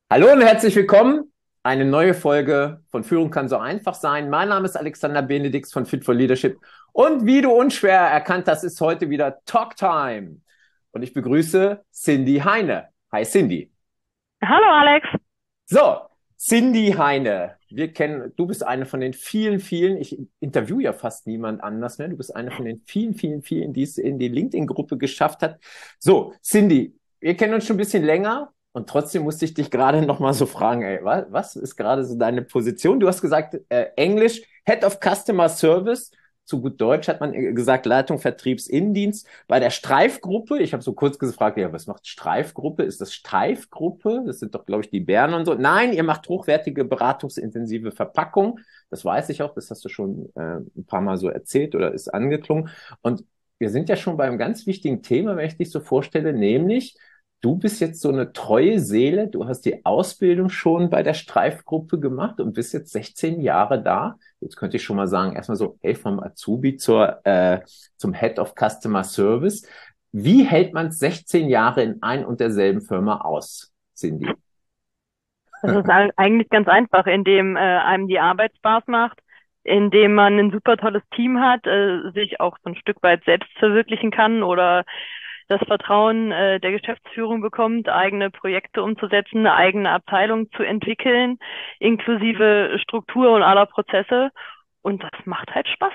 Hallo und herzlich willkommen. Eine neue Folge von Führung kann so einfach sein. Mein Name ist Alexander Benedix von Fit for Leadership. Und wie du unschwer erkannt hast, ist heute wieder Talk Time. Und ich begrüße Cindy Heine. Hi Cindy. Hallo Alex. So, Cindy Heine. Du bist eine von den vielen, ich interviewe ja fast niemand anders mehr. Du bist eine von den vielen, die es in die LinkedIn-Gruppe geschafft hat. So, Cindy, wir kennen uns schon ein bisschen länger und trotzdem musste ich dich gerade noch mal so fragen, ey, was ist gerade so deine Position? Du hast gesagt, Englisch, Head of Customer Service. Zu gut Deutsch hat man gesagt, Leitung Vertriebsinnendienst bei der Streifgruppe. Ich habe so kurz gefragt, ja, was macht Streifgruppe? Ist das Streifgruppe? Das sind doch, glaube ich, die Bären und so. Nein, ihr macht hochwertige, beratungsintensive Verpackung. Das weiß ich auch, das hast du schon ein paar Mal so erzählt oder ist angeklungen. Und wir sind ja schon beim ganz wichtigen Thema, wenn ich dich so vorstelle, nämlich du bist jetzt so eine treue Seele. Du hast die Ausbildung schon bei der Streifgruppe gemacht und bist jetzt 16 Jahre da. Jetzt könnte ich schon mal sagen, erstmal so, hey, vom Azubi zum Head of Customer Service. Wie hält man 16 Jahre in ein und derselben Firma aus, Cindy? Das ist eigentlich ganz einfach, indem einem die Arbeit Spaß macht, indem man ein super tolles Team hat, sich auch so ein Stück weit selbst verwirklichen kann oder das Vertrauen der Geschäftsführung bekommt, eigene Projekte umzusetzen, eine eigene Abteilung zu entwickeln, inklusive Struktur und aller Prozesse. Und das macht halt Spaß.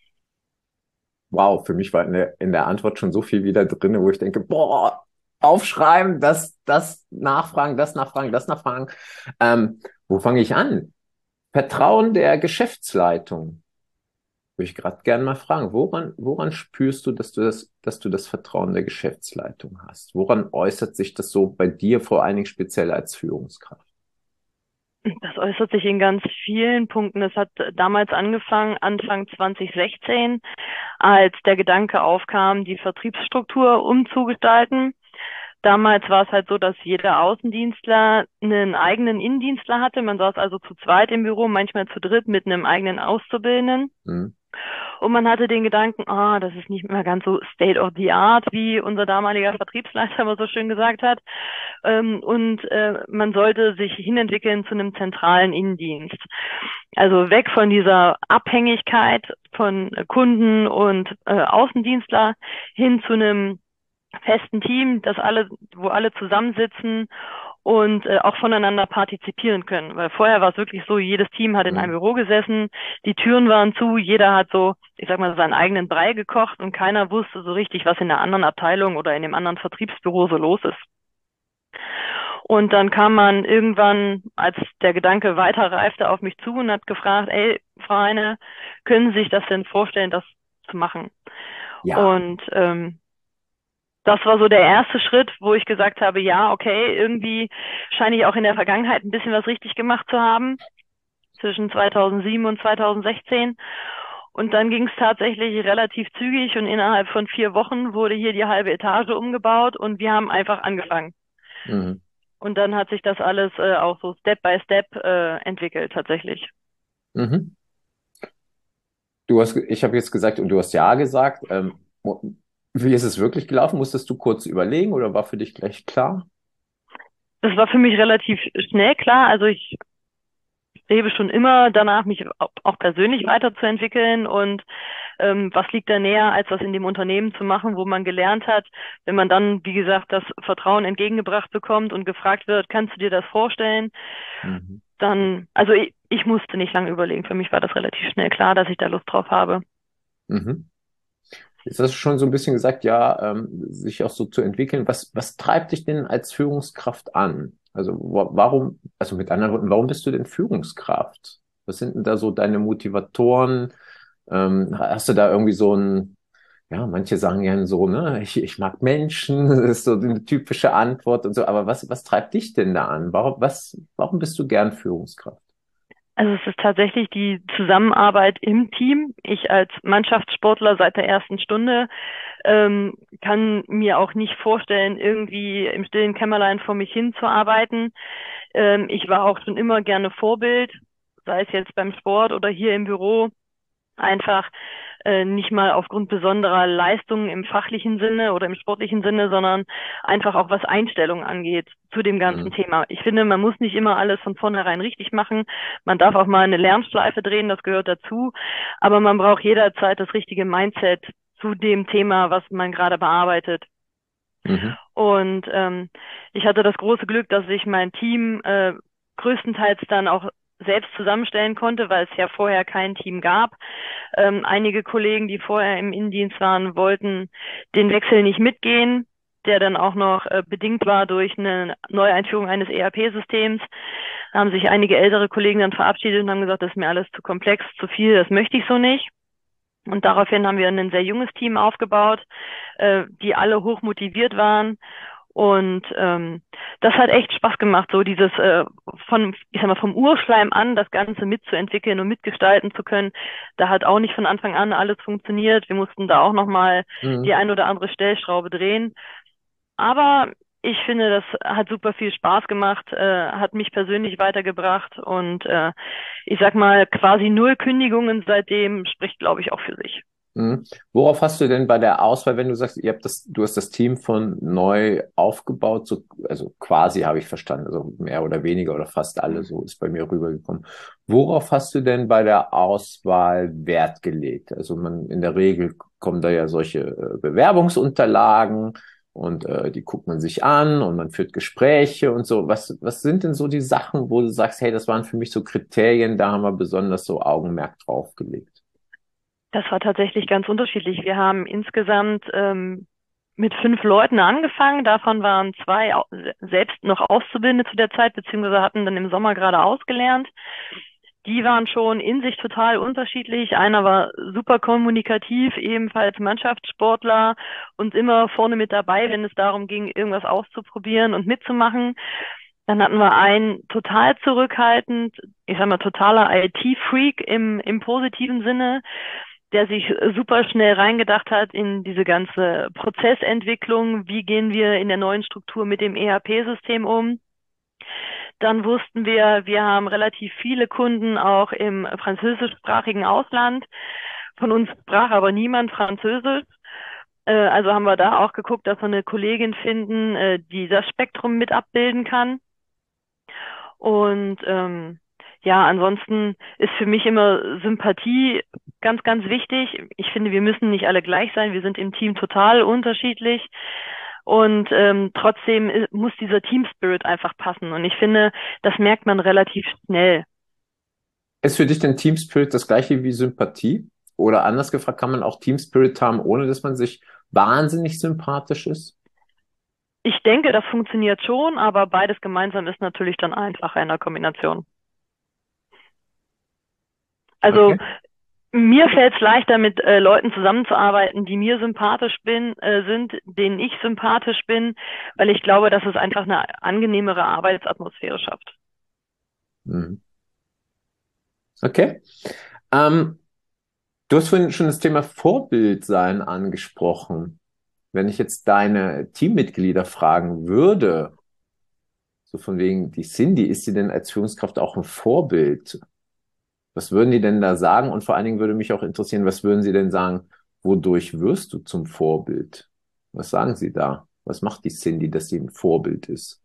Wow, für mich war in der Antwort schon so viel wieder drin, wo ich denke, boah, aufschreiben, das nachfragen, das nachfragen. Wo fange ich an? Vertrauen der Geschäftsleitung. Würde ich gerade gerne mal fragen, woran spürst du, dass du das Vertrauen der Geschäftsleitung hast? Woran äußert sich das so bei dir, vor allen Dingen speziell als Führungskraft? Das äußert sich in ganz vielen Punkten. Es hat damals angefangen, Anfang 2016, als der Gedanke aufkam, die Vertriebsstruktur umzugestalten. Damals war es halt so, dass jeder Außendienstler einen eigenen Innendienstler hatte. Man saß also zu zweit im Büro, manchmal zu dritt mit einem eigenen Auszubildenden. Hm? Und man hatte den Gedanken, das ist nicht mehr ganz so State of the Art, wie unser damaliger Vertriebsleiter immer so schön gesagt hat. Man sollte sich hinentwickeln zu einem zentralen Innendienst. Also weg von dieser Abhängigkeit von Kunden und Außendienstler hin zu einem festen Team, wo alle zusammensitzen und auch voneinander partizipieren können. Weil vorher war es wirklich so, jedes Team hat in einem Hm? Büro gesessen, die Türen waren zu, jeder hat so, ich sag mal, seinen eigenen Brei gekocht und keiner wusste so richtig, was in der anderen Abteilung oder in dem anderen Vertriebsbüro so los ist. Und dann kam man irgendwann, als der Gedanke weiterreifte, auf mich zu und hat gefragt, ey, Frau Heine, können Sie sich das denn vorstellen, das zu machen? Ja. Und das war so der erste Schritt, wo ich gesagt habe, ja, okay, irgendwie scheine ich auch in der Vergangenheit ein bisschen was richtig gemacht zu haben, zwischen 2007 und 2016. Und dann ging es tatsächlich relativ zügig und innerhalb von 4 Wochen wurde hier die halbe Etage umgebaut und wir haben einfach angefangen. Mhm. Und dann hat sich das alles auch so Step by Step entwickelt, tatsächlich. Mhm. Ich habe jetzt gesagt und du hast ja gesagt. Wie ist es wirklich gelaufen? Musstest du kurz überlegen oder war für dich gleich klar? Das war für mich relativ schnell klar. Also ich strebe schon immer danach, mich auch persönlich weiterzuentwickeln und was liegt da näher, als das in dem Unternehmen zu machen, wo man gelernt hat, wenn man dann, wie gesagt, das Vertrauen entgegengebracht bekommt und gefragt wird, kannst du dir das vorstellen? Mhm. Dann, also ich musste nicht lange überlegen. Für mich war das relativ schnell klar, dass ich da Lust drauf habe. Mhm. Jetzt hast du schon so ein bisschen gesagt, ja, sich auch so zu entwickeln. Was treibt dich denn als Führungskraft an? Also warum, also mit anderen Worten, warum bist du denn Führungskraft? Was sind denn da so deine Motivatoren? Hast du da irgendwie so ein, ja, manche sagen ja so, ne, ich mag Menschen, das ist so eine typische Antwort und so, aber was treibt dich denn da an? Warum bist du gern Führungskraft? Also es ist tatsächlich die Zusammenarbeit im Team. Ich als Mannschaftssportler seit der ersten Stunde kann mir auch nicht vorstellen, irgendwie im stillen Kämmerlein vor mich hin zu arbeiten. Ich war auch schon immer gerne Vorbild, sei es jetzt beim Sport oder hier im Büro. Einfach, nicht mal aufgrund besonderer Leistungen im fachlichen Sinne oder im sportlichen Sinne, sondern einfach auch was Einstellung angeht zu dem ganzen Mhm. Thema. Ich finde, man muss nicht immer alles von vornherein richtig machen. Man darf auch mal eine Lernschleife drehen, das gehört dazu. Aber man braucht jederzeit das richtige Mindset zu dem Thema, was man gerade bearbeitet. Mhm. Und ich hatte das große Glück, dass ich mein Team größtenteils dann auch selbst zusammenstellen konnte, weil es ja vorher kein Team gab. Einige Kollegen, die vorher im Innendienst waren, wollten den Wechsel nicht mitgehen, der dann auch noch bedingt war durch eine Neueinführung eines ERP-Systems. Da haben sich einige ältere Kollegen dann verabschiedet und haben gesagt, das ist mir alles zu komplex, zu viel, das möchte ich so nicht. Und daraufhin haben wir ein sehr junges Team aufgebaut, die alle hoch motiviert waren. Und das hat echt Spaß gemacht, so dieses ich sag mal, vom Urschleim an das Ganze mitzuentwickeln und mitgestalten zu können. Da hat auch nicht von Anfang an alles funktioniert. Wir mussten da auch nochmal die Mhm. ein oder andere Stellschraube drehen. Aber ich finde, das hat super viel Spaß gemacht, hat mich persönlich weitergebracht und ich sag mal, quasi null Kündigungen seitdem spricht, glaube ich, auch für sich. Mhm. Worauf hast du denn bei der Auswahl, wenn du sagst, du hast das Team von neu aufgebaut, so, also quasi habe ich verstanden, also mehr oder weniger oder fast alle, so ist bei mir rübergekommen. Worauf hast du denn bei der Auswahl Wert gelegt? Also in der Regel kommen da ja solche Bewerbungsunterlagen und die guckt man sich an und man führt Gespräche und so. Was sind denn so die Sachen, wo du sagst, hey, das waren für mich so Kriterien, da haben wir besonders so Augenmerk drauf gelegt? Das war tatsächlich ganz unterschiedlich. Wir haben insgesamt mit 5 Leuten angefangen. Davon waren 2 selbst noch Auszubildende zu der Zeit, beziehungsweise hatten dann im Sommer gerade ausgelernt. Die waren schon in sich total unterschiedlich. Einer war super kommunikativ, ebenfalls Mannschaftssportler und immer vorne mit dabei, wenn es darum ging, irgendwas auszuprobieren und mitzumachen. Dann hatten wir einen total zurückhaltend, ich sag mal, totaler IT-Freak im positiven Sinne, der sich super schnell reingedacht hat in diese ganze Prozessentwicklung. Wie gehen wir in der neuen Struktur mit dem ERP-System um? Dann wussten wir haben relativ viele Kunden auch im französischsprachigen Ausland. Von uns sprach aber niemand Französisch. Also haben wir da auch geguckt, dass wir eine Kollegin finden, die das Spektrum mit abbilden kann. Und ja, ansonsten ist für mich immer Sympathie ganz, ganz wichtig. Ich finde, wir müssen nicht alle gleich sein. Wir sind im Team total unterschiedlich. Und trotzdem muss dieser Team Spirit einfach passen. Und ich finde, das merkt man relativ schnell. Ist für dich denn Team Spirit das gleiche wie Sympathie? Oder anders gefragt, kann man auch Team Spirit haben, ohne dass man sich wahnsinnig sympathisch ist? Ich denke, das funktioniert schon, aber beides gemeinsam ist natürlich dann einfacher in der Kombination. Also Okay. mir fällt es leichter, mit Leuten zusammenzuarbeiten, die mir sind, denen ich sympathisch bin, weil ich glaube, dass es einfach eine angenehmere Arbeitsatmosphäre schafft. Mhm. Okay. Ähm, Du hast vorhin schon das Thema Vorbildsein angesprochen. Wenn ich jetzt deine Teammitglieder fragen würde, so von wegen, die Cindy, ist sie denn als Führungskraft auch ein Vorbild? Was würden die denn da sagen? Und vor allen Dingen würde mich auch interessieren, was würden sie denn sagen, wodurch wirst du zum Vorbild? Was sagen sie da? Was macht die Cindy, dass sie ein Vorbild ist?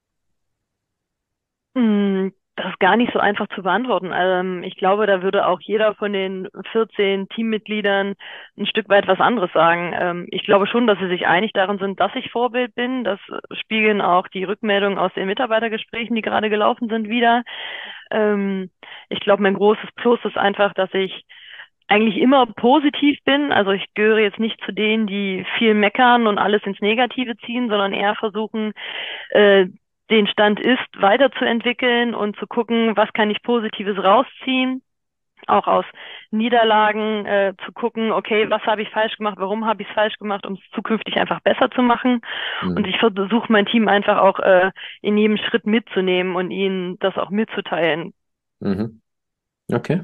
Das ist gar nicht so einfach zu beantworten. Ich glaube, da würde auch jeder von den 14 Teammitgliedern ein Stück weit was anderes sagen. Ich glaube schon, dass sie sich einig darin sind, dass ich Vorbild bin. Das spiegeln auch die Rückmeldungen aus den Mitarbeitergesprächen, die gerade gelaufen sind, wider. Ich glaube, mein großes Plus ist einfach, dass ich eigentlich immer positiv bin. Also ich gehöre jetzt nicht zu denen, die viel meckern und alles ins Negative ziehen, sondern eher versuchen, äh, den Stand ist weiterzuentwickeln und zu gucken, was kann ich Positives rausziehen, auch aus Niederlagen zu gucken, okay, was habe ich falsch gemacht, warum habe ich es falsch gemacht, um es zukünftig einfach besser zu machen. Und Mhm. ich versuche mein Team einfach auch in jedem Schritt mitzunehmen und ihnen das auch mitzuteilen. Mhm. Okay.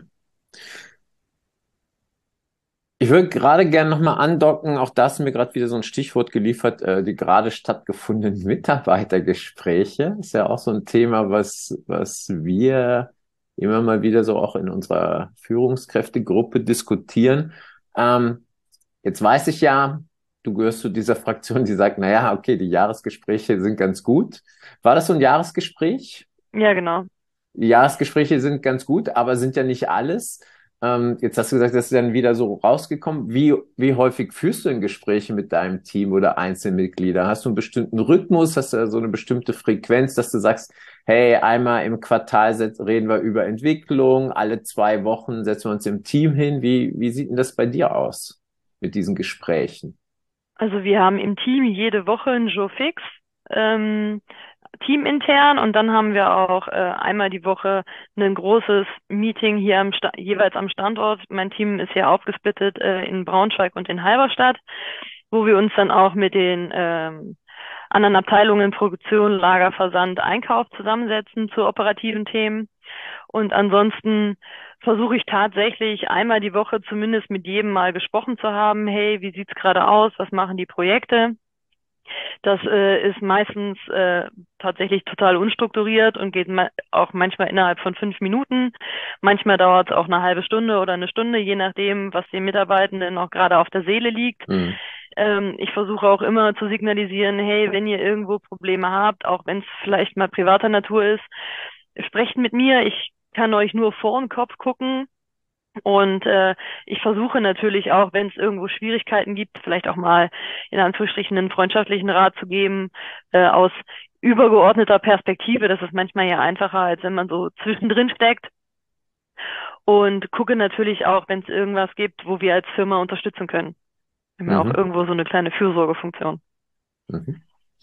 Ich würde gerade gerne nochmal andocken, auch da hast du mir gerade wieder so ein Stichwort geliefert, die gerade stattgefundenen Mitarbeitergespräche. Ist ja auch so ein Thema, was wir immer mal wieder so auch in unserer Führungskräftegruppe diskutieren. Ähm, Jetzt weiß ich ja, du gehörst zu dieser Fraktion, die sagt, naja, okay, die Jahresgespräche sind ganz gut. War das so ein Jahresgespräch? Ja, genau. Die Jahresgespräche sind ganz gut, aber sind ja nicht alles. Jetzt hast du gesagt, das ist dann wieder so rausgekommen. Wie häufig führst du denn Gespräche mit deinem Team oder Einzelmitglieder? Hast du einen bestimmten Rhythmus? Hast du so eine bestimmte Frequenz, dass du sagst, hey, einmal im Quartal reden wir über Entwicklung, alle 2 Wochen setzen wir uns im Team hin. Wie sieht denn das bei dir aus mit diesen Gesprächen? Also wir haben im Team jede Woche einen Joe Fix, ähm, teamintern, und dann haben wir auch einmal die Woche ein großes Meeting hier jeweils am Standort. Mein Team ist hier aufgesplittet in Braunschweig und in Halberstadt, wo wir uns dann auch mit den anderen Abteilungen Produktion, Lager, Versand, Einkauf zusammensetzen zu operativen Themen. Und ansonsten versuche ich tatsächlich einmal die Woche zumindest mit jedem mal gesprochen zu haben. Hey, wie sieht's gerade aus? Was machen die Projekte? Das ist meistens tatsächlich total unstrukturiert und geht auch manchmal innerhalb von 5 Minuten. Manchmal dauert es auch eine halbe Stunde oder eine Stunde, je nachdem, was den Mitarbeitenden auch gerade auf der Seele liegt. Mhm. Ich versuche auch immer zu signalisieren, hey, wenn ihr irgendwo Probleme habt, auch wenn es vielleicht mal privater Natur ist, sprecht mit mir. Ich kann euch nur vor den Kopf gucken. Und ich versuche natürlich auch, wenn es irgendwo Schwierigkeiten gibt, vielleicht auch mal in Anführungsstrichen einen freundschaftlichen Rat zu geben, aus übergeordneter Perspektive. Das ist manchmal ja einfacher, als wenn man so zwischendrin steckt. Und gucke natürlich auch, wenn es irgendwas gibt, wo wir als Firma unterstützen können. Wir haben ja auch Mhm. irgendwo so eine kleine Fürsorgefunktion. Mhm.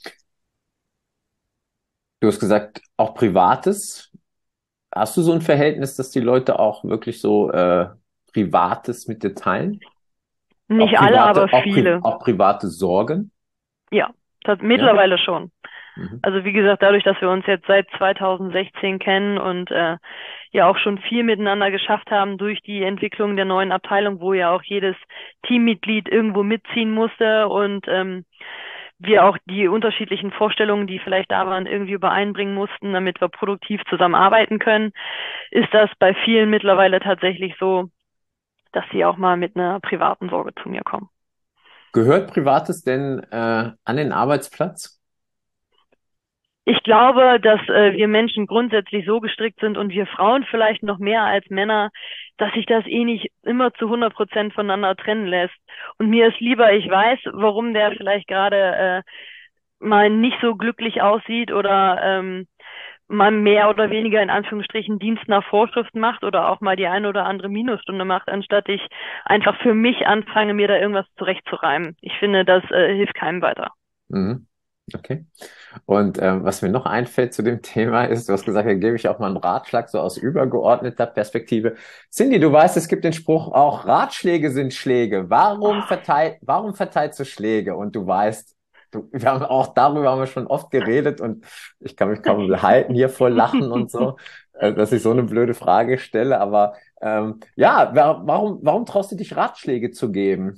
Du hast gesagt, auch Privates. Hast du so ein Verhältnis, dass die Leute auch wirklich so Privates mit dir teilen? Nicht alle, aber viele. Auch private Sorgen? Ja, Ja? mittlerweile schon. Mhm. Also wie gesagt, dadurch, dass wir uns jetzt seit 2016 kennen und ja auch schon viel miteinander geschafft haben durch die Entwicklung der neuen Abteilung, wo ja auch jedes Teammitglied irgendwo mitziehen musste und wir auch die unterschiedlichen Vorstellungen, die vielleicht da waren, irgendwie übereinbringen mussten, damit wir produktiv zusammenarbeiten können, ist das bei vielen mittlerweile tatsächlich so, dass sie auch mal mit einer privaten Sorge zu mir kommen. Gehört Privates denn an den Arbeitsplatz? Ich glaube, dass wir Menschen grundsätzlich so gestrickt sind und wir Frauen vielleicht noch mehr als Männer, dass sich das eh nicht immer zu 100% voneinander trennen lässt. Und mir ist lieber, ich weiß, warum der vielleicht gerade mal nicht so glücklich aussieht oder mal mehr oder weniger in Anführungsstrichen Dienst nach Vorschrift macht oder auch mal die eine oder andere Minusstunde macht, anstatt ich einfach für mich anfange, mir da irgendwas zurechtzureimen. Ich finde, das hilft keinem weiter. Mhm. Okay. Und was mir noch einfällt zu dem Thema ist, du hast gesagt, da gebe ich auch mal einen Ratschlag so aus übergeordneter Perspektive. Cindy, du weißt, es gibt den Spruch auch, Ratschläge sind Schläge. Warum verteilst du Schläge? Und du weißt, wir haben auch darüber haben wir schon oft geredet und ich kann mich kaum behalten hier vor Lachen und so, dass ich so eine blöde Frage stelle. Aber ja, warum traust du dich Ratschläge zu geben?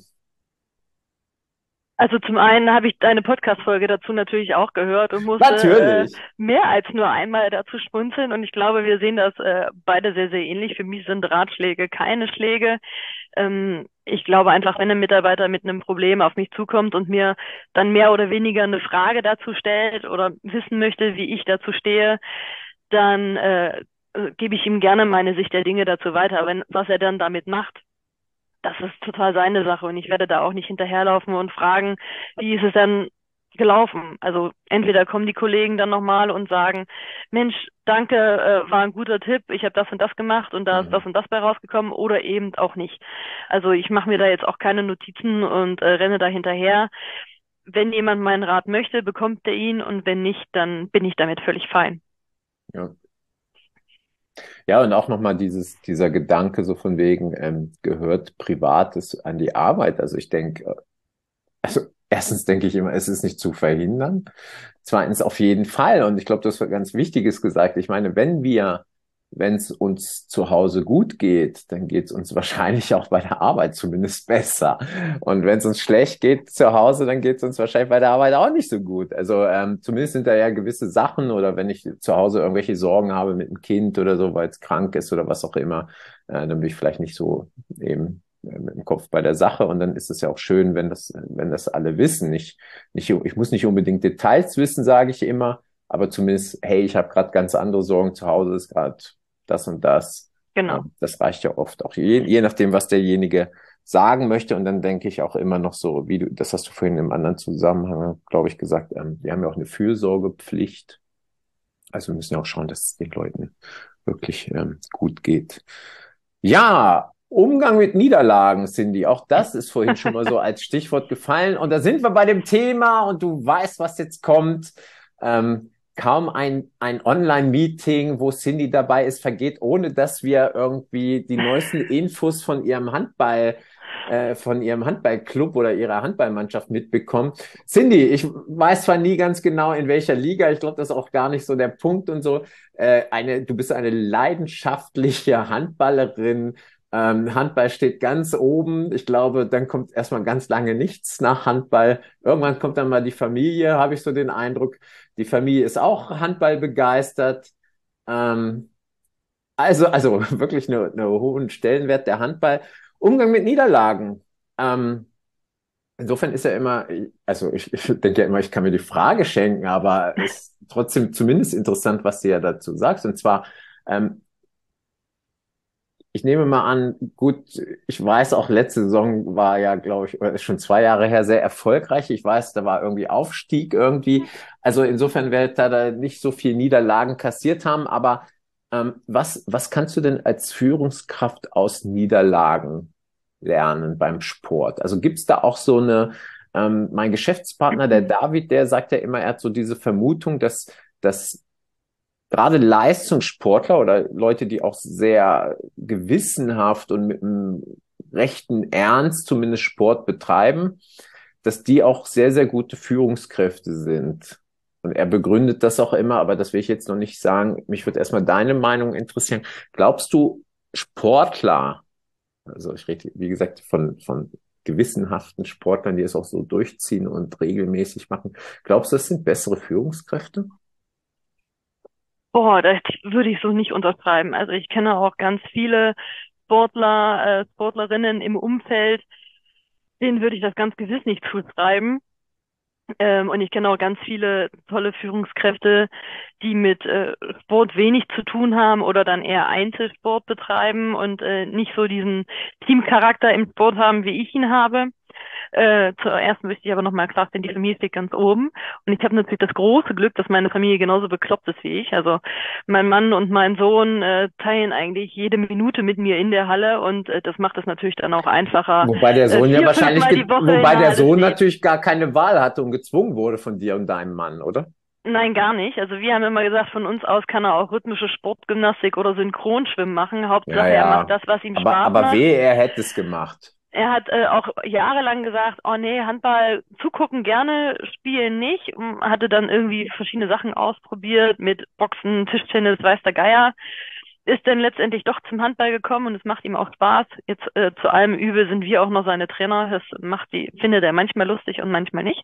Also zum einen habe ich deine Podcast-Folge dazu natürlich auch gehört und musste Natürlich. mehr als nur einmal dazu schmunzeln. Und ich glaube, wir sehen das beide sehr, sehr ähnlich. Für mich sind Ratschläge keine Schläge. Ich glaube einfach, wenn ein Mitarbeiter mit einem Problem auf mich zukommt und mir dann mehr oder weniger eine Frage dazu stellt oder wissen möchte, wie ich dazu stehe, dann gebe ich ihm gerne meine Sicht der Dinge dazu weiter. Was er dann damit macht, das ist total seine Sache und ich werde da auch nicht hinterherlaufen und fragen, wie ist es denn gelaufen? Also entweder kommen die Kollegen dann nochmal und sagen, Mensch, danke, war ein guter Tipp, ich habe das und das gemacht und da ist das Mhm. und das bei rausgekommen oder eben auch nicht. Also ich mache mir da jetzt auch keine Notizen und renne da hinterher. Wenn jemand meinen Rat möchte, bekommt er ihn und wenn nicht, dann bin ich damit völlig fein. Ja. Ja, und auch nochmal dieser Gedanke so von wegen, gehört Privates an die Arbeit? Also ich denke, also erstens denke ich immer, es ist nicht zu verhindern. Zweitens auf jeden Fall. Und ich glaube, das was ganz Wichtiges gesagt. Ich meine, wenn es uns zu Hause gut geht, dann geht es uns wahrscheinlich auch bei der Arbeit zumindest besser. Und wenn es uns schlecht geht zu Hause, dann geht es uns wahrscheinlich bei der Arbeit auch nicht so gut. Also zumindest sind da ja gewisse Sachen oder wenn ich zu Hause irgendwelche Sorgen habe mit dem Kind oder so, weil es krank ist oder was auch immer, dann bin ich vielleicht nicht so eben mit dem Kopf bei der Sache und dann ist es ja auch schön, wenn das alle wissen. Ich muss nicht unbedingt Details wissen, sage ich immer, aber zumindest, hey, ich habe gerade ganz andere Sorgen, zu Hause ist gerade das und das. Genau. Das reicht ja oft auch, je nachdem, was derjenige sagen möchte. Und dann denke ich auch immer noch so, das hast du vorhin im anderen Zusammenhang, glaube ich, gesagt, wir haben ja auch eine Fürsorgepflicht. Also wir müssen ja auch schauen, dass es den Leuten wirklich gut geht. Ja, Umgang mit Niederlagen, Cindy. Auch das ist vorhin schon mal so als Stichwort gefallen. Und da sind wir bei dem Thema und du weißt, was jetzt kommt. Kaum ein Online-Meeting, wo Cindy dabei ist, vergeht, ohne dass wir irgendwie die neuesten Infos von ihrem Handballclub oder ihrer Handballmannschaft mitbekommen. Cindy, ich weiß zwar nie ganz genau, in welcher Liga, ich glaube, das ist auch gar nicht so der Punkt und so. Du bist eine leidenschaftliche Handballerin. Handball steht ganz oben. Ich glaube, dann kommt erstmal ganz lange nichts nach Handball. Irgendwann kommt dann mal die Familie, habe ich so den Eindruck. Die Familie ist auch Handball begeistert. Ähm, also wirklich eine hohen Stellenwert der Handball. Umgang mit Niederlagen. Ähm, Insofern ist ja immer, also ich denke ja immer, ich kann mir die Frage schenken, aber es ist trotzdem zumindest interessant, was du ja dazu sagst. Und zwar, ähm, ich nehme mal an, gut, ich weiß auch, letzte Saison war ja, glaube ich, oder ist schon 2 Jahre her, sehr erfolgreich. Ich weiß, da war irgendwie Aufstieg irgendwie. Also insofern wird da nicht so viel Niederlagen kassiert haben. Aber was kannst du denn als Führungskraft aus Niederlagen lernen beim Sport? Also gibt's da auch so mein Geschäftspartner, der David, der sagt ja immer, er hat so diese Vermutung, dass gerade Leistungssportler oder Leute, die auch sehr gewissenhaft und mit einem rechten Ernst zumindest Sport betreiben, dass die auch sehr, sehr gute Führungskräfte sind. Und er begründet das auch immer, aber das will ich jetzt noch nicht sagen. Mich würde erstmal deine Meinung interessieren. Glaubst du, Sportler, also ich rede, wie gesagt, von gewissenhaften Sportlern, die es auch so durchziehen und regelmäßig machen, glaubst du, das sind bessere Führungskräfte? Boah, das würde ich so nicht unterschreiben. Also ich kenne auch ganz viele Sportler, Sportlerinnen im Umfeld, denen würde ich das ganz gewiss nicht zuschreiben. Und ich kenne auch ganz viele tolle Führungskräfte, die mit Sport wenig zu tun haben oder dann eher Einzelsport betreiben und nicht so diesen Teamcharakter im Sport haben, wie ich ihn habe. Zuerst möchte ich aber nochmal klarstellen, die Familie steht ganz oben. Und ich habe natürlich das große Glück, dass meine Familie genauso bekloppt ist wie ich. Also mein Mann und mein Sohn teilen eigentlich jede Minute mit mir in der Halle und das macht es natürlich dann auch einfacher, Wobei der Sohn ja 4, 5 Mal die Woche in wobei der der Halle Sohn steht. natürlich gar keine Wahl hatte und gezwungen wurde von dir und deinem Mann, oder? Nein, gar nicht. Also wir haben immer gesagt, von uns aus kann er auch rhythmische Sportgymnastik oder Synchronschwimmen machen. Ja, Hauptsache, er macht ja. das, was ihm Spaß Aber macht. wehe, er hätte es gemacht. Er hat auch jahrelang gesagt, oh nee, Handball zugucken gerne, spielen nicht. Und hatte dann irgendwie verschiedene Sachen ausprobiert mit Boxen, Tischtennis, weiß der Geier. Ist dann letztendlich doch zum Handball gekommen und es macht ihm auch Spaß. Jetzt zu allem Übel sind wir auch noch seine Trainer. Das findet er manchmal lustig und manchmal nicht.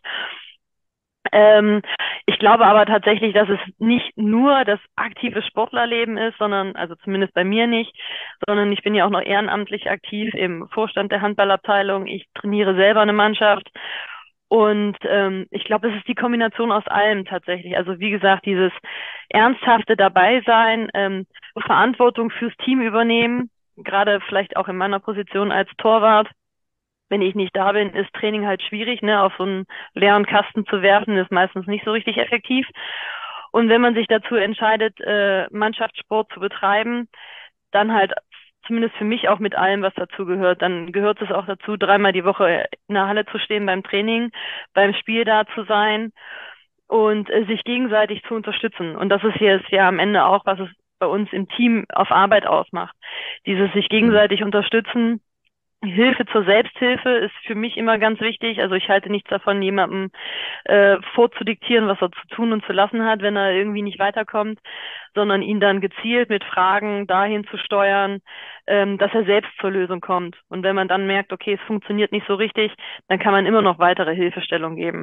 Ähm, Ich glaube aber tatsächlich, dass es nicht nur das aktive Sportlerleben ist, sondern, also zumindest bei mir nicht, sondern ich bin ja auch noch ehrenamtlich aktiv im Vorstand der Handballabteilung. Ich trainiere selber eine Mannschaft und ich glaube, es ist die Kombination aus allem tatsächlich. Also wie gesagt, dieses ernsthafte Dabeisein, Verantwortung fürs Team übernehmen, gerade vielleicht auch in meiner Position als Torwart. Wenn ich nicht da bin, ist Training halt schwierig, ne? Auf so einen leeren Kasten zu werfen, ist meistens nicht so richtig effektiv. Und wenn man sich dazu entscheidet, Mannschaftssport zu betreiben, dann halt zumindest für mich auch mit allem, was dazu gehört. Dann gehört es auch dazu, 3-mal die Woche in der Halle zu stehen beim Training, beim Spiel da zu sein und sich gegenseitig zu unterstützen. Und das ist jetzt ja am Ende auch, was es bei uns im Team auf Arbeit ausmacht. Dieses sich Hm. gegenseitig unterstützen, Hilfe zur Selbsthilfe ist für mich immer ganz wichtig. Also ich halte nichts davon, jemandem vorzudiktieren, was er zu tun und zu lassen hat, wenn er irgendwie nicht weiterkommt, sondern ihn dann gezielt mit Fragen dahin zu steuern, dass er selbst zur Lösung kommt. Und wenn man dann merkt, okay, es funktioniert nicht so richtig, dann kann man immer noch weitere Hilfestellung geben.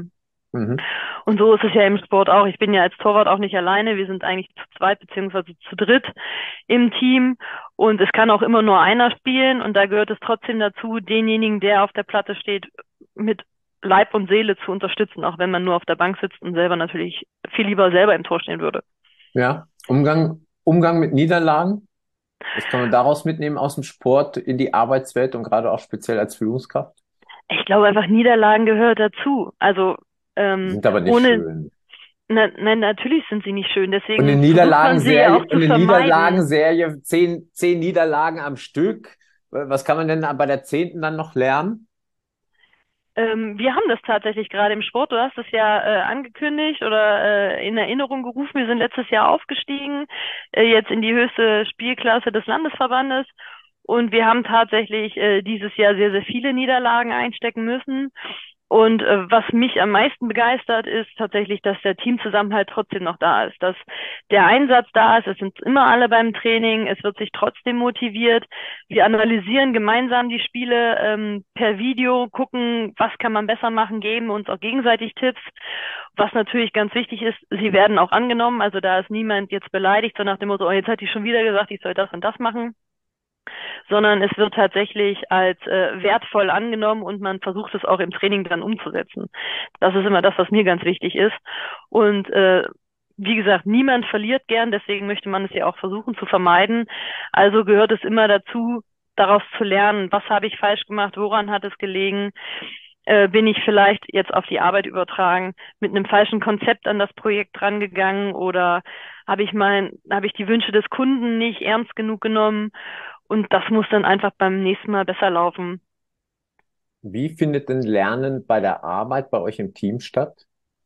Mhm. Und so ist es ja im Sport auch. Ich bin ja als Torwart auch nicht alleine. Wir sind eigentlich zu zweit beziehungsweise zu dritt im Team. Und es kann auch immer nur einer spielen. Und da gehört es trotzdem dazu, denjenigen, der auf der Platte steht, mit Leib und Seele zu unterstützen, auch wenn man nur auf der Bank sitzt und selber natürlich viel lieber selber im Tor stehen würde. Ja, Umgang mit Niederlagen. Was kann man daraus mitnehmen aus dem Sport in die Arbeitswelt und gerade auch speziell als Führungskraft? Ich glaube einfach, Niederlagen gehört dazu. Also Die sind aber nicht ohne, schön. nein, natürlich sind sie nicht schön. Und eine Deswegen versucht man sie ja Niederlagenserie, auch und zu eine vermeiden. Niederlagenserie, zehn Niederlagen am Stück. Was kann man denn bei der 10. dann noch lernen? Wir haben das tatsächlich gerade im Sport. Du hast es ja angekündigt oder in Erinnerung gerufen. Wir sind letztes Jahr aufgestiegen, jetzt in die höchste Spielklasse des Landesverbandes. Und wir haben tatsächlich dieses Jahr sehr, sehr viele Niederlagen einstecken müssen. Und was mich am meisten begeistert, ist tatsächlich, dass der Teamzusammenhalt trotzdem noch da ist, dass der Einsatz da ist. Es sind immer alle beim Training, es wird sich trotzdem motiviert. Wir analysieren gemeinsam die Spiele per Video, gucken, was kann man besser machen, geben uns auch gegenseitig Tipps. Was natürlich ganz wichtig ist, sie werden auch angenommen. Also da ist niemand jetzt beleidigt, so nach dem Motto, oh, jetzt hat die schon wieder gesagt, ich soll das und das machen, sondern es wird tatsächlich als wertvoll angenommen und man versucht es auch im Training dann umzusetzen. Das ist immer das, was mir ganz wichtig ist. Und wie gesagt, niemand verliert gern, deswegen möchte man es ja auch versuchen zu vermeiden. Also gehört es immer dazu, daraus zu lernen, was habe ich falsch gemacht, woran hat es gelegen, bin ich vielleicht jetzt auf die Arbeit übertragen, mit einem falschen Konzept an das Projekt rangegangen oder habe ich die Wünsche des Kunden nicht ernst genug genommen und das muss dann einfach beim nächsten Mal besser laufen. Wie findet denn Lernen bei der Arbeit bei euch im Team statt?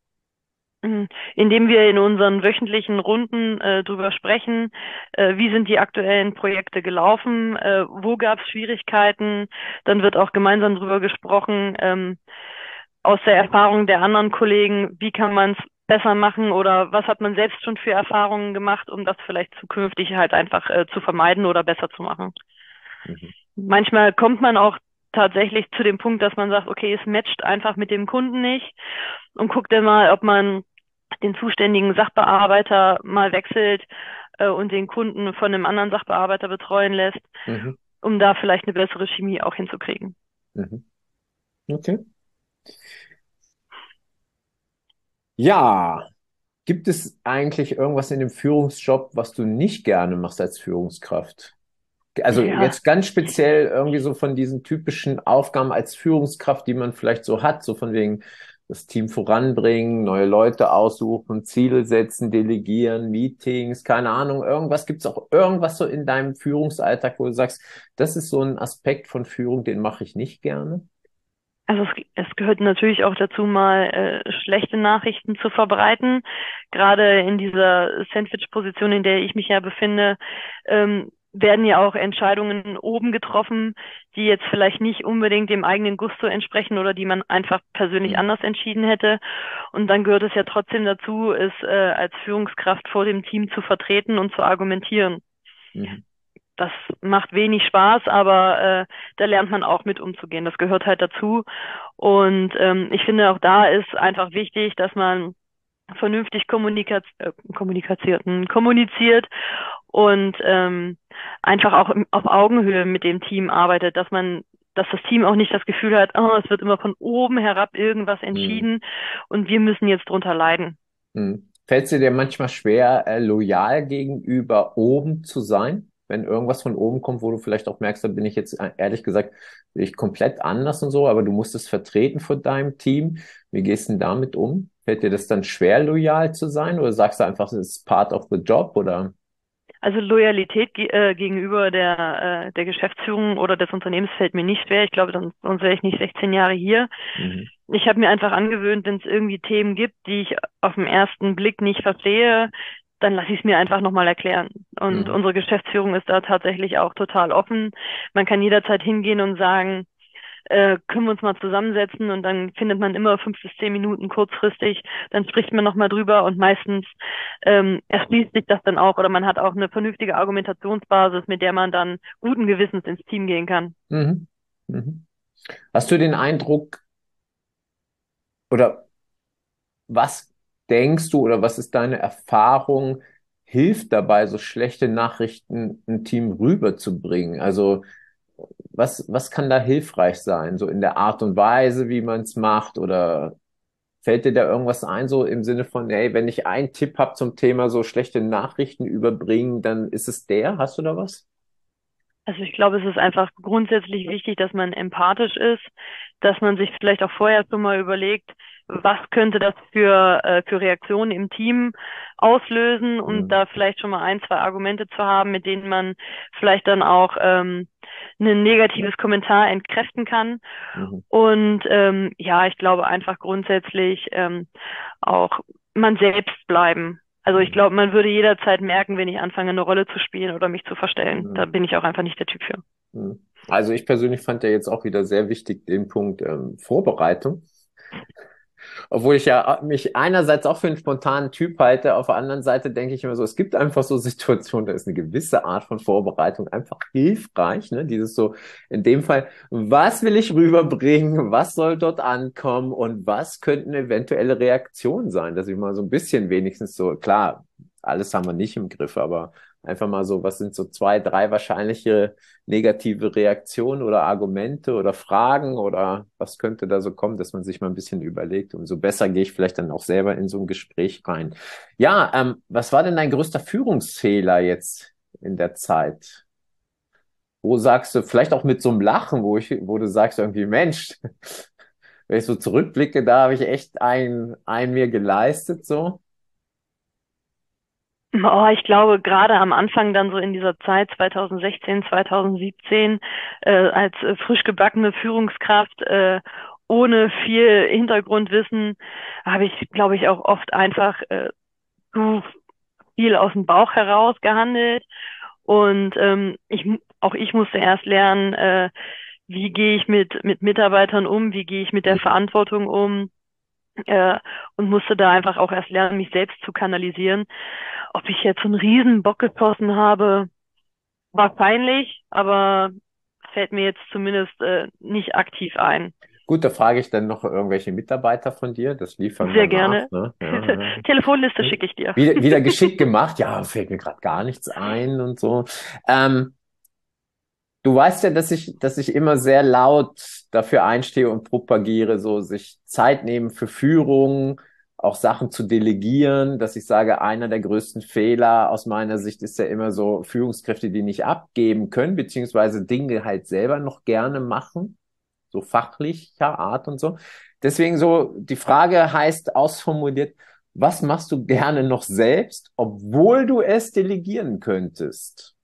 Indem wir in unseren wöchentlichen Runden drüber sprechen, wie sind die aktuellen Projekte gelaufen, wo gab es Schwierigkeiten, dann wird auch gemeinsam drüber gesprochen, aus der Erfahrung der anderen Kollegen, wie kann man es besser machen oder was hat man selbst schon für Erfahrungen gemacht, um das vielleicht zukünftig halt einfach zu vermeiden oder besser zu machen. Mhm. Manchmal kommt man auch tatsächlich zu dem Punkt, dass man sagt, okay, es matcht einfach mit dem Kunden nicht und guckt dann mal, ob man den zuständigen Sachbearbeiter mal wechselt und den Kunden von einem anderen Sachbearbeiter betreuen lässt, Mhm. um da vielleicht eine bessere Chemie auch hinzukriegen. Mhm. Okay. Ja, gibt es eigentlich irgendwas in dem Führungsjob, was du nicht gerne machst als Führungskraft? Also Ja, jetzt ganz speziell irgendwie so von diesen typischen Aufgaben als Führungskraft, die man vielleicht so hat, so von wegen das Team voranbringen, neue Leute aussuchen, Ziele setzen, delegieren, Meetings, keine Ahnung, irgendwas. Gibt es auch irgendwas so in deinem Führungsalltag, wo du sagst, das ist so ein Aspekt von Führung, den mache ich nicht gerne? also es gehört natürlich auch dazu, mal schlechte Nachrichten zu verbreiten. Gerade in dieser Sandwich-Position, in der ich mich ja befinde, werden ja auch Entscheidungen oben getroffen, die jetzt vielleicht nicht unbedingt dem eigenen Gusto entsprechen oder die man einfach persönlich Mhm. anders entschieden hätte. Und dann gehört es ja trotzdem dazu, es als Führungskraft vor dem Team zu vertreten und zu argumentieren. Mhm. Das macht wenig Spaß, aber da lernt man auch mit umzugehen. Das gehört halt dazu. Und ich finde auch da ist einfach wichtig, dass man vernünftig kommuniziert und einfach auch auf Augenhöhe mit dem Team arbeitet, dass das Team auch nicht das Gefühl hat, oh, es wird immer von oben herab irgendwas Mhm. entschieden und wir müssen jetzt drunter leiden. Mhm. Fällt es dir manchmal schwer, loyal gegenüber oben zu sein, wenn irgendwas von oben kommt, wo du vielleicht auch merkst, da bin ich jetzt ehrlich gesagt, bin ich komplett anders und so, aber du musst es vertreten vor deinem Team. Wie gehst du denn damit um? Fällt dir das dann schwer, loyal zu sein, oder sagst du einfach, es ist part of the job, oder? Also Loyalität gegenüber der Geschäftsführung oder des Unternehmens fällt mir nicht schwer. Ich glaube, sonst wäre ich nicht 16 Jahre hier. Mhm. Ich habe mir einfach angewöhnt, wenn es irgendwie Themen gibt, die ich auf den ersten Blick nicht verstehe, dann lasse ich es mir einfach nochmal erklären. Und Mhm. unsere Geschäftsführung ist da tatsächlich auch total offen. Man kann jederzeit hingehen und sagen, können wir uns mal zusammensetzen und dann findet man immer 5 bis 10 Minuten kurzfristig, dann spricht man nochmal drüber und meistens erschließt sich das dann auch oder man hat auch eine vernünftige Argumentationsbasis, mit der man dann guten Gewissens ins Team gehen kann. Mhm. Mhm. Hast du den Eindruck, oder was denkst du oder was ist deine Erfahrung, hilft dabei, so schlechte Nachrichten ein Team rüberzubringen? Also was kann da hilfreich sein, so in der Art und Weise, wie man es macht? Oder fällt dir da irgendwas ein, so im Sinne von, hey, wenn ich einen Tipp habe zum Thema so schlechte Nachrichten überbringen, dann ist es der? Hast du da was? Also ich glaube, es ist einfach grundsätzlich wichtig, dass man empathisch ist, dass man sich vielleicht auch vorher schon mal überlegt, was könnte das für Reaktionen im Team auslösen und Mhm. da vielleicht schon mal ein, zwei Argumente zu haben, mit denen man vielleicht dann auch ein negatives Kommentar entkräften kann. Mhm. Und ja, ich glaube einfach grundsätzlich auch man selbst bleiben. Also ich Mhm. glaube, man würde jederzeit merken, wenn ich anfange, eine Rolle zu spielen oder mich zu verstellen. Da Mhm. bin ich auch einfach nicht der Typ für. Mhm. Also ich persönlich fand ja jetzt auch wieder sehr wichtig den Punkt Vorbereitung. Obwohl ich ja mich einerseits auch für einen spontanen Typ halte, auf der anderen Seite denke ich immer so, es gibt einfach so Situationen, da ist eine gewisse Art von Vorbereitung einfach hilfreich, ne? Dieses so, in dem Fall, was will ich rüberbringen, was soll dort ankommen und was könnten eventuelle Reaktionen sein, dass ich mal so ein bisschen wenigstens so, klar, alles haben wir nicht im Griff, aber einfach mal so, was sind so zwei, drei wahrscheinliche negative Reaktionen oder Argumente oder Fragen oder was könnte da so kommen, dass man sich mal ein bisschen überlegt. Umso besser gehe ich vielleicht dann auch selber in so ein Gespräch rein. Ja, was war denn dein größter Führungsfehler jetzt in der Zeit? Wo sagst du, vielleicht auch mit so einem Lachen, wo du sagst irgendwie, Mensch, wenn ich so zurückblicke, da habe ich echt einen mir geleistet, so. Oh, ich glaube, gerade am Anfang dann so in dieser Zeit 2016, 2017, als frisch gebackene Führungskraft, ohne viel Hintergrundwissen, habe ich, glaube ich, auch oft einfach zu viel aus dem Bauch heraus gehandelt. Und auch ich musste erst lernen, wie gehe ich mit Mitarbeitern um, wie gehe ich mit der Mhm. Verantwortung um, äh, und musste da einfach auch erst lernen, mich selbst zu kanalisieren. Ob ich jetzt so einen riesen Bock geschossen habe, wahrscheinlich, aber fällt mir jetzt zumindest nicht aktiv ein. Gut, da frage ich dann noch irgendwelche Mitarbeiter von dir, das liefern wir Sehr nach, gerne. ne? Ja, Telefonliste ja. schicke ich dir. Wieder geschickt gemacht, ja, fällt mir gerade gar nichts ein und so. Ähm, Du weißt ja, dass ich immer sehr laut dafür einstehe und propagiere, so sich Zeit nehmen für Führung, auch Sachen zu delegieren, dass ich sage, einer der größten Fehler aus meiner Sicht ist ja immer so Führungskräfte, die nicht abgeben können, beziehungsweise Dinge halt selber noch gerne machen, so fachlicher Art und so. Deswegen so, die Frage heißt ausformuliert, was machst du gerne noch selbst, obwohl du es delegieren könntest?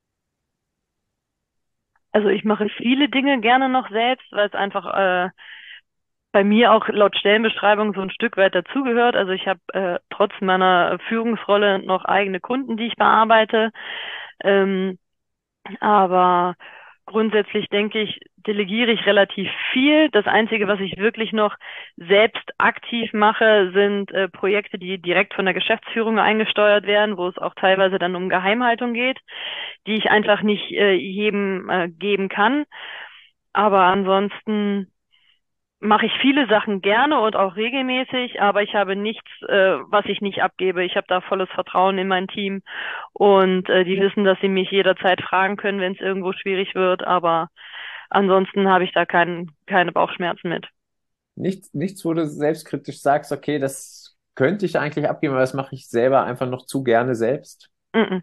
Also ich mache viele Dinge gerne noch selbst, weil es einfach bei mir auch laut Stellenbeschreibung so ein Stück weit dazugehört. Also ich habe trotz meiner Führungsrolle noch eigene Kunden, die ich bearbeite. Ähm, Aber grundsätzlich denke ich, delegiere ich relativ viel. Das Einzige, was ich wirklich noch selbst aktiv mache, sind Projekte, die direkt von der Geschäftsführung eingesteuert werden, wo es auch teilweise dann um Geheimhaltung geht, die ich einfach nicht jedem geben kann. Aber ansonsten mache ich viele Sachen gerne und auch regelmäßig, aber ich habe nichts, was ich nicht abgebe. Ich habe da volles Vertrauen in mein Team und die wissen, dass sie mich jederzeit fragen können, wenn es irgendwo schwierig wird, aber ansonsten habe ich da keine Bauchschmerzen mit. Nichts, wo du selbstkritisch sagst, okay, das könnte ich eigentlich abgeben, aber das mache ich selber einfach noch zu gerne selbst. Mm-mm.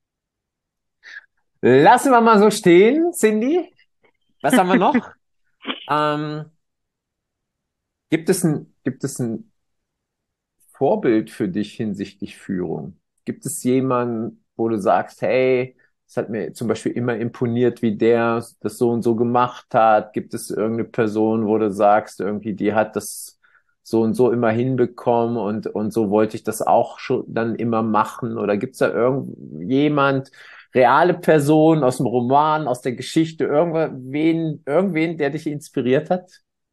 Lassen wir mal so stehen, Cindy. Was haben wir noch? Ähm, gibt es ein Vorbild für dich hinsichtlich Führung? Gibt es jemanden, wo du sagst, hey, es hat mir zum Beispiel immer imponiert, wie der das so und so gemacht hat? Gibt es irgendeine Person, wo du sagst, irgendwie, die hat das so und so immer hinbekommen und so wollte ich das auch schon dann immer machen? Oder gibt es da irgendjemand, reale Person aus dem Roman, aus der Geschichte, irgendwen, der dich inspiriert hat?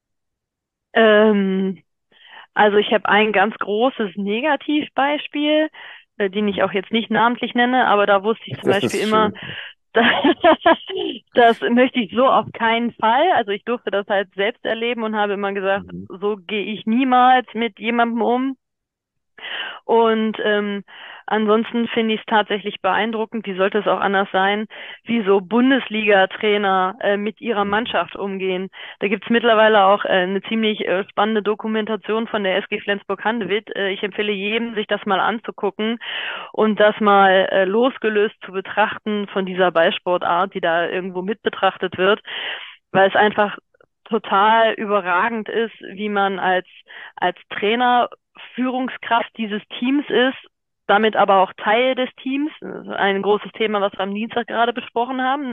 Ähm, also ich habe ein ganz großes Negativbeispiel, den ich auch jetzt nicht namentlich nenne, aber da wusste ich zum Das Beispiel ist immer, schön. Das möchte ich so auf keinen Fall. Also ich durfte das halt selbst erleben und habe immer gesagt, Mhm. so gehe ich niemals mit jemandem um. Und ansonsten finde ich es tatsächlich beeindruckend, wie sollte es auch anders sein, wie so Bundesliga-Trainer mit ihrer Mannschaft umgehen. Da gibt es mittlerweile auch eine ziemlich spannende Dokumentation von der SG Flensburg-Handewitt. Ich empfehle jedem, sich das mal anzugucken und das mal losgelöst zu betrachten von dieser Ballsportart, die da irgendwo mit betrachtet wird, weil es einfach total überragend ist, wie man als Trainer Führungskraft dieses Teams ist, damit aber auch Teil des Teams. Das ist ein großes Thema, was wir am Dienstag gerade besprochen haben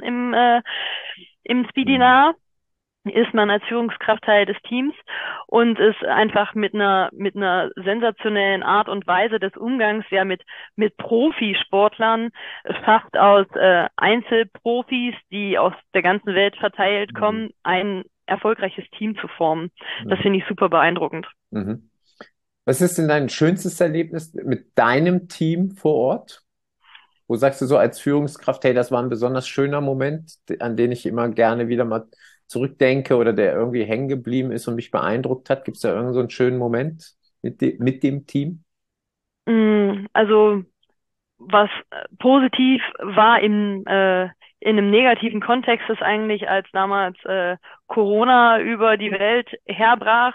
im Mhm. Speedinar. Ist man als Führungskraft Teil des Teams und ist einfach mit einer sensationellen Art und Weise des Umgangs ja mit Profisportlern schafft aus Einzelprofis, die aus der ganzen Welt verteilt Mhm. kommen, ein erfolgreiches Team zu formen. Das Mhm. finde ich super beeindruckend. Mhm. Was ist denn dein schönstes Erlebnis mit deinem Team vor Ort? Wo sagst du so als Führungskraft, hey, das war ein besonders schöner Moment, an den ich immer gerne wieder mal zurückdenke oder der irgendwie hängen geblieben ist und mich beeindruckt hat? Gibt es da irgend so einen schönen Moment mit dem Team? Also was positiv war in einem negativen Kontext ist eigentlich, als damals Corona über die Welt herbrach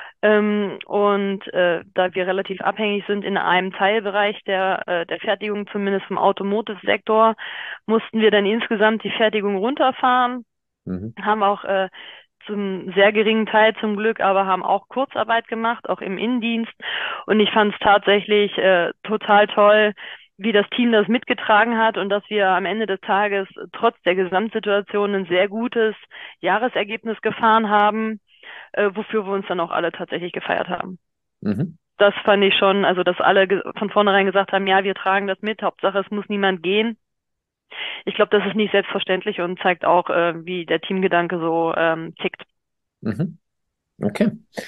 und da wir relativ abhängig sind in einem Teilbereich der Fertigung, zumindest vom Automotive-Sektor, mussten wir dann insgesamt die Fertigung runterfahren, Mhm. haben auch zum sehr geringen Teil zum Glück, aber haben auch Kurzarbeit gemacht, auch im Innendienst. Und ich fand es tatsächlich total toll, wie das Team das mitgetragen hat und dass wir am Ende des Tages trotz der Gesamtsituation ein sehr gutes Jahresergebnis gefahren haben, wofür wir uns dann auch alle tatsächlich gefeiert haben. Mhm. Das fand ich schon, also dass alle von vornherein gesagt haben, ja, wir tragen das mit, Hauptsache es muss niemand gehen. Ich glaube, das ist nicht selbstverständlich und zeigt auch, wie der Teamgedanke so tickt. Mhm. Okay.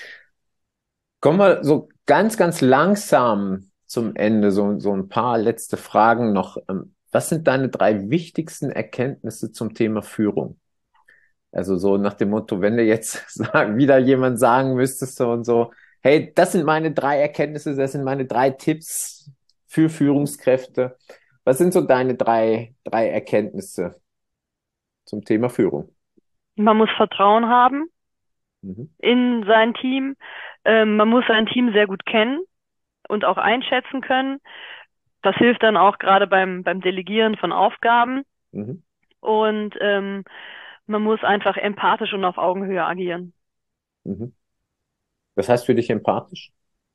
Kommen wir so ganz, ganz langsam zum Ende. So ein paar letzte Fragen noch. Was sind deine drei wichtigsten Erkenntnisse zum Thema Führung? Also so nach dem Motto, wenn du jetzt wieder jemand sagen müsstest so und so, hey, das sind meine drei Erkenntnisse, das sind meine drei Tipps für Führungskräfte. Was sind so deine drei Erkenntnisse zum Thema Führung? Man muss Vertrauen haben Mhm. in sein Team. Man muss sein Team sehr gut kennen und auch einschätzen können. Das hilft dann auch gerade beim Delegieren von Aufgaben. Mhm. Und man muss einfach empathisch und auf Augenhöhe agieren. Mhm. Das heißt für dich empathisch?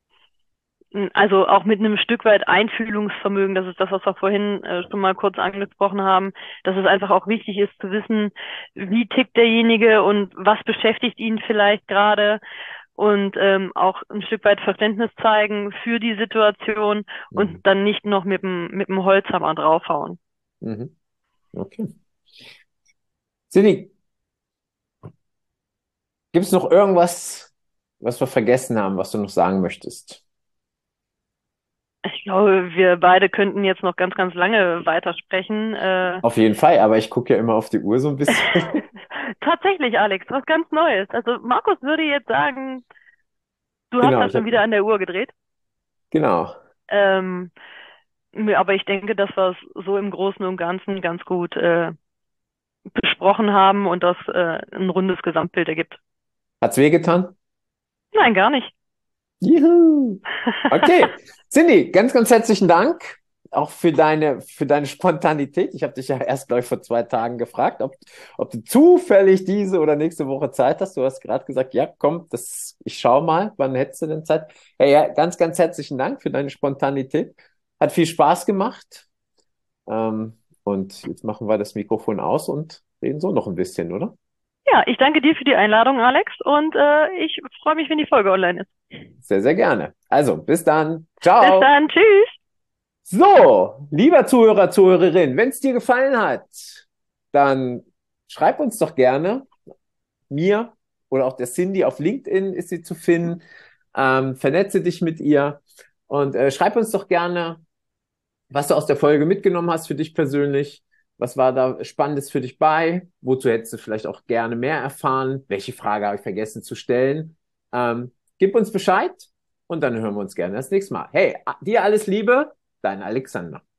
Also auch mit einem Stück weit Einfühlungsvermögen, das ist das, was wir vorhin schon mal kurz angesprochen haben, dass es einfach auch wichtig ist zu wissen, wie tickt derjenige und was beschäftigt ihn vielleicht gerade und auch ein Stück weit Verständnis zeigen für die Situation und Mhm. dann nicht noch mit dem Holzhammer draufhauen. Mhm. Okay. Cindy, gibt es noch irgendwas, was wir vergessen haben, was du noch sagen möchtest? Ich glaube, wir beide könnten jetzt noch ganz, ganz lange weitersprechen. Auf jeden Fall, aber ich gucke ja immer auf die Uhr so ein bisschen. Tatsächlich, Alex, was ganz Neues. Also Markus würde jetzt sagen, du hast Genau, da schon wieder an der Uhr gedreht. genau. Ähm, aber ich denke, dass wir es so im Großen und Ganzen ganz gut besprochen haben und das ein rundes Gesamtbild ergibt. Hat's wehgetan? Nein, gar nicht. Juhu. Okay. Cindy, ganz, ganz herzlichen Dank auch für deine Spontanität. Ich habe dich ja erst, glaube ich, vor 2 Tagen gefragt, ob du zufällig diese oder nächste Woche Zeit hast. Du hast gerade gesagt, ja, komm, ich schau mal, wann hättest du denn Zeit? Hey, ja, ganz, ganz herzlichen Dank für deine Spontanität. Hat viel Spaß gemacht. Und jetzt machen wir das Mikrofon aus und reden so noch ein bisschen, oder? Ja, ich danke dir für die Einladung, Alex, und ich freue mich, wenn die Folge online ist. Sehr, sehr gerne. Also, bis dann. Bis Ciao. dann, tschüss. So, lieber Zuhörer, Zuhörerin, wenn es dir gefallen hat, dann schreib uns doch gerne, mir oder auch der Cindy auf LinkedIn ist sie zu finden. Vernetze dich mit ihr und schreib uns doch gerne, was du aus der Folge mitgenommen hast für dich persönlich. Was war da Spannendes für dich bei? Wozu hättest du vielleicht auch gerne mehr erfahren? Welche Frage habe ich vergessen zu stellen? Gib uns Bescheid und dann hören wir uns gerne das nächste Mal. Hey, dir alles Liebe, dein Alexander.